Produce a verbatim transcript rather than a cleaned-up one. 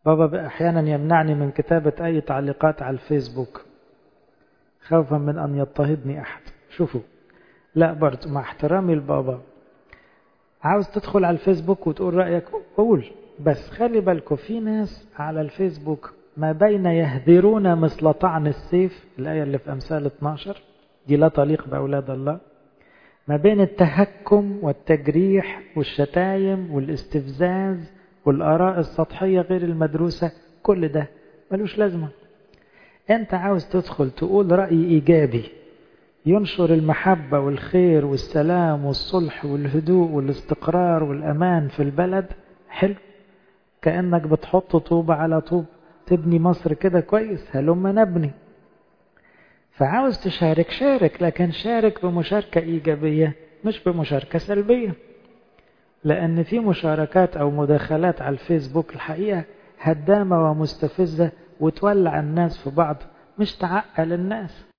بابا أحيانا يمنعني من كتابة أي تعليقات على الفيسبوك خوفا من أن يضطهدني أحد. شوفوا، لا برضو مع احترامي لبابا، عاوز تدخل على الفيسبوك وتقول رأيك قول، بس خلي بالكم في ناس على الفيسبوك ما بين يهذرون مثل طعن السيف، الآية اللي في أمثال اتناشر دي لا تليق بأولاد الله، ما بين التهكم والتجريح والشتايم والاستفزاز والآراء السطحية غير المدروسة، كل ده ملوش لازمة. أنت عاوز تدخل تقول رأي إيجابي ينشر المحبة والخير والسلام والصلح والهدوء والاستقرار والأمان في البلد، حلو، كأنك بتحط طوبة على طوب تبني مصر كده كويس، هلما نبني. فعاوز تشارك شارك، لكن شارك بمشاركة إيجابية مش بمشاركة سلبية، لأن في مشاركات أو مداخلات على الفيسبوك الحقيقة هدامة ومستفزة وتولع الناس في بعض، مش تعقل الناس.